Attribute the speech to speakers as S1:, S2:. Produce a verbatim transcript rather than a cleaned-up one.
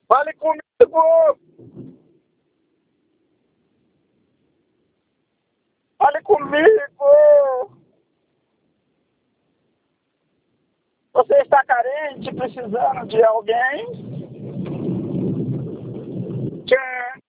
S1: Fale comigo! Fale comigo! Você está carente, precisando de alguém? Tchau!